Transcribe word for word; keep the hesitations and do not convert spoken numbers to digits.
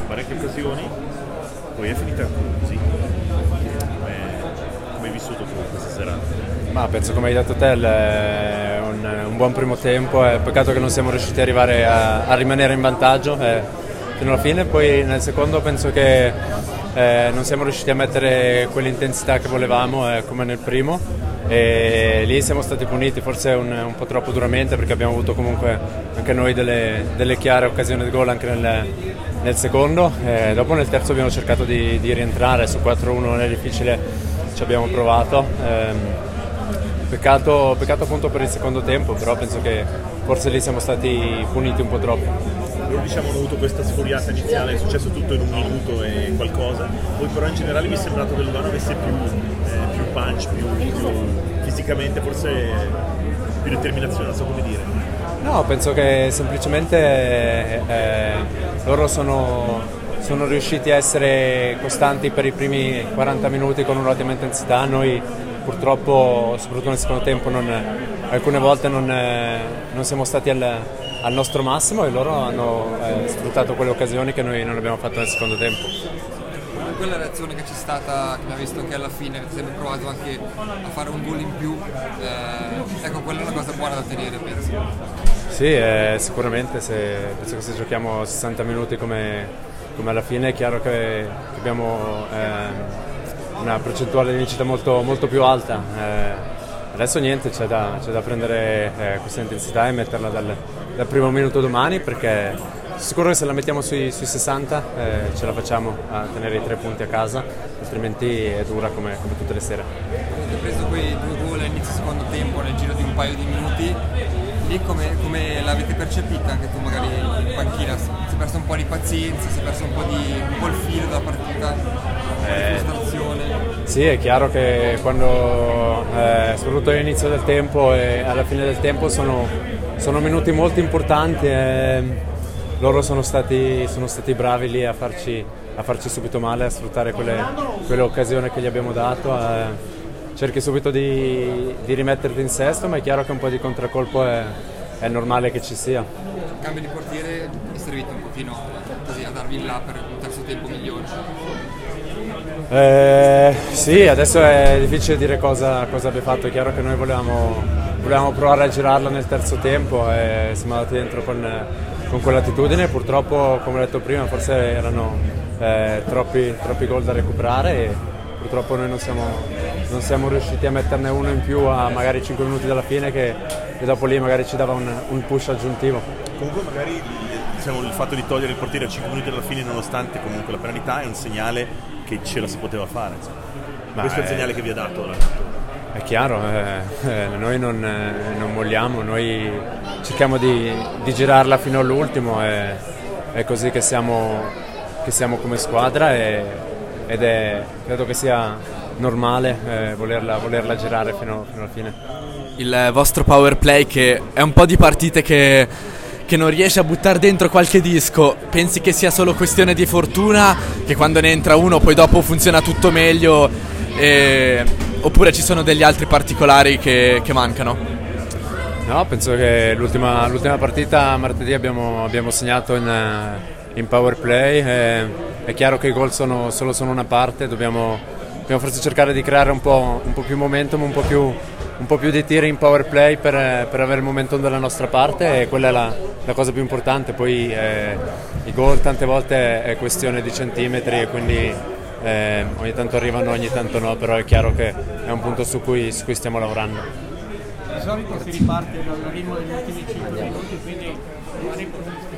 parecchie occasioni, poi è finita così. Come, come hai vissuto tu questa serata? Ma penso, come hai detto te, è un, un buon primo tempo, è peccato che non siamo riusciti ad arrivare a, a rimanere in vantaggio eh, fino alla fine. Poi nel secondo penso che eh, non siamo riusciti a mettere quell'intensità che volevamo eh, come nel primo, e lì siamo stati puniti forse un, un po' troppo duramente, perché abbiamo avuto comunque anche noi delle, delle chiare occasioni di gol anche nel, nel secondo. E dopo nel terzo abbiamo cercato di, di rientrare, su quattro uno non è difficile, ci abbiamo provato. ehm, Peccato, peccato appunto per il secondo tempo, però penso che forse lì siamo stati puniti un po' troppo. Loro diciamo hanno avuto questa sfuriata iniziale, è successo tutto in un minuto e qualcosa, poi però in generale mi è sembrato che Lugano avesse più, eh, più punch, più, più fisicamente, forse più determinazione, non so come dire. No, penso che semplicemente eh, loro sono, sono riusciti a essere costanti per i primi quaranta minuti con un'ottima intensità. Noi purtroppo, soprattutto nel secondo tempo, non, alcune volte non, non siamo stati al, al nostro massimo, e loro hanno eh, sfruttato quelle occasioni che noi non abbiamo fatto nel secondo tempo. Quella reazione che c'è stata, che abbiamo visto anche alla fine, avete sempre provato anche a fare un gol in più, eh, ecco, quella è una cosa buona da tenere, penso. Sì, eh, sicuramente, se, penso che se giochiamo sessanta minuti come, come alla fine è chiaro che, che abbiamo eh, una percentuale di vincita molto, molto più alta. Eh, adesso niente, c'è da, c'è da prendere eh, questa intensità e metterla dal, dal primo minuto domani, perché sono sicuro che se la mettiamo sui, sui sessanta eh, ce la facciamo a tenere i tre punti a casa, altrimenti è dura come, come tutte le sere. Avete preso quei due gol all'inizio secondo tempo nel giro di un paio di minuti, lì come, come l'avete percepita anche tu magari in panchina? Si è perso un po' di pazienza, si è perso un po' di un po' il filo della partita, un po' di frustrazione? Sì, è chiaro che quando, eh, soprattutto all'inizio del tempo e alla fine del tempo, sono, sono minuti molto importanti, e loro sono stati, sono stati bravi lì a farci, a farci subito male, a sfruttare quelle, quelle occasioni che gli abbiamo dato. Eh, cerchi subito di, di rimetterti in sesto, ma è chiaro che un po' di contraccolpo è, è normale che ci sia. Il cambio di portiere è servito un pochino così a darvi là per un terzo tempo migliore? Eh, sì, adesso è difficile dire cosa, cosa abbia fatto. È chiaro che noi volevamo, volevamo provare a girarla nel terzo tempo e siamo andati dentro con, con quell'attitudine. Purtroppo, come ho detto prima, forse erano eh, troppi, troppi gol da recuperare, e purtroppo noi non siamo, non siamo riusciti a metterne uno in più a magari cinque minuti dalla fine, che, che dopo lì magari ci dava un, un push aggiuntivo. Comunque magari diciamo, il fatto di togliere il portiere a cinque minuti dalla fine, nonostante comunque la penalità, è un segnale che ce la si poteva fare. Ma questo è il segnale che vi ha dato l'allenatore. È chiaro, eh, eh, noi non, eh, non molliamo, noi cerchiamo di, di girarla fino all'ultimo, e è così che siamo, che siamo come squadra, e, ed è, credo che sia normale eh, volerla, volerla girare fino, fino alla fine. Il vostro power play, che è un po' di partite che, che non riesce a buttare dentro qualche disco, pensi che sia solo questione di fortuna, che quando ne entra uno poi dopo funziona tutto meglio, e, oppure ci sono degli altri particolari che, che mancano? No, penso che l'ultima, l'ultima partita martedì abbiamo, abbiamo segnato in, in power play. E è chiaro che i gol sono, solo sono una parte, dobbiamo, dobbiamo forse cercare di creare un po', un po' più momentum, un po' più, un po' più di tiri in power play per, per avere il momentum dalla nostra parte, e quella è la, la cosa più importante. Poi eh, i gol tante volte è questione di centimetri, e quindi eh, ogni tanto arrivano, ogni tanto no, però è chiaro che è un punto su cui, su cui stiamo lavorando. Di solito si riparte dal ritmo degli ultimi cinque minuti, quindi magari